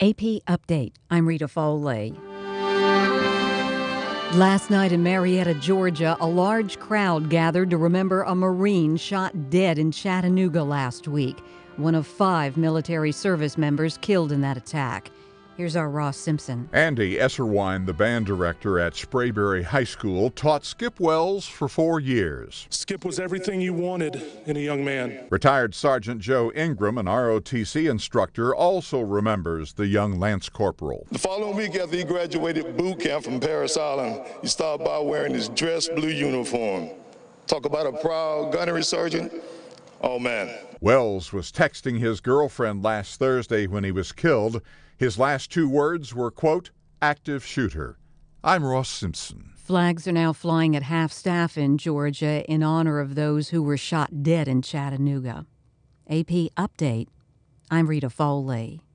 AP Update. I'm Rita Foley. Last night in Marietta, Georgia, a large crowd gathered to remember a Marine shot dead in Chattanooga last week. One of 5 military service members killed in that attack. Here's our Ross Simpson. Andy Esserwine, the band director at Sprayberry High School, taught Skip Wells for 4 years. Skip was everything you wanted in a young man. Retired Sergeant Joe Ingram, an ROTC instructor, also remembers the young Lance Corporal. The following week after he graduated boot camp from Parris Island, he stopped by wearing his dress blue uniform. Talk about a proud gunnery sergeant. Oh, man. Wells was texting his girlfriend last Thursday when he was killed. His last 2 words were, quote, active shooter. I'm Ross Simpson. Flags are now flying at half-staff in Georgia in honor of those who were shot dead in Chattanooga. AP Update. I'm Rita Foley.